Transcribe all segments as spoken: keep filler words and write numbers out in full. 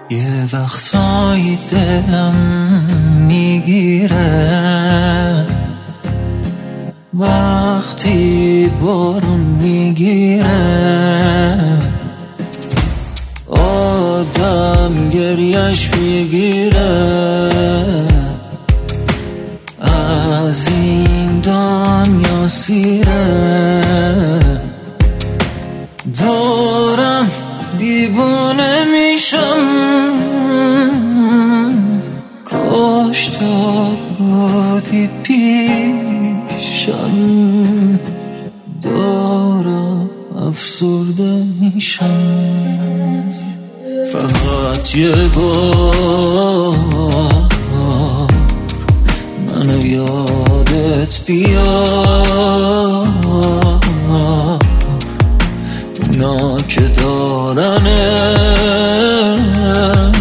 یه وقتایی دلم میگیره وقتی بارون میگیره، آدم گریش میگیره، از این دنیا سیره، دارم دیوانه میشم، کاش تو بودی پیشم، دارم افسرده میشم. فقط یه بار منو یادت بیار، اونا که دارنت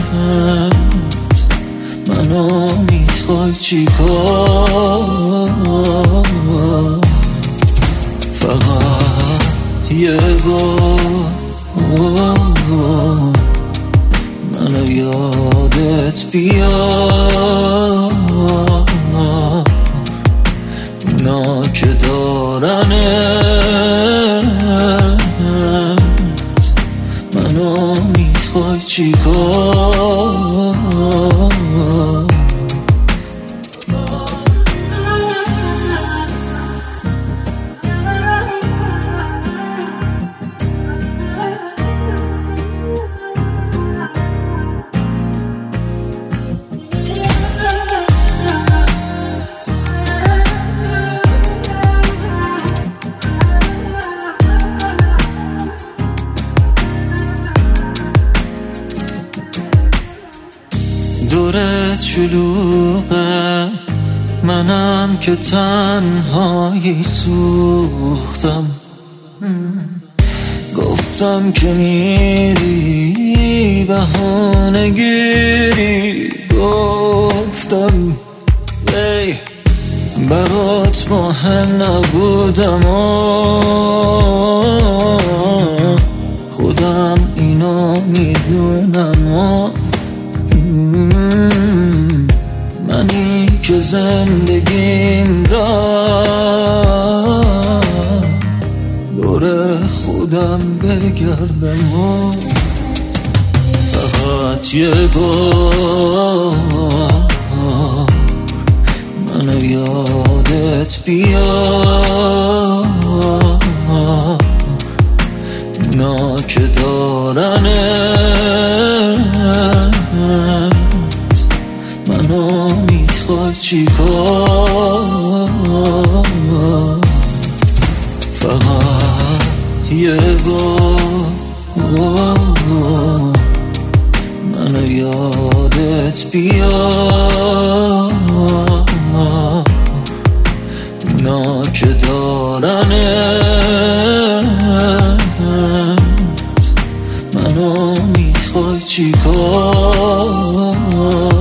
منو میخوای چی کار؟ فقط یه بار منو یادت بیار، اونا که دارنت منو میخوای چی کار؟ دورت شلوغه، منم که تنهایی سوختم، گفتم که میری بهانه گیری، گفتم ای برات مهم نبودم، خودم اینو میدونم، منی که زندگیم را دور خودم بگردم، فقط یه بار منو یادت بیار، اونا که دارنت منو میخوای چی کار؟ فقط یه بار منو یادت بیار، اونا که دارنت منو میخوای چی کار؟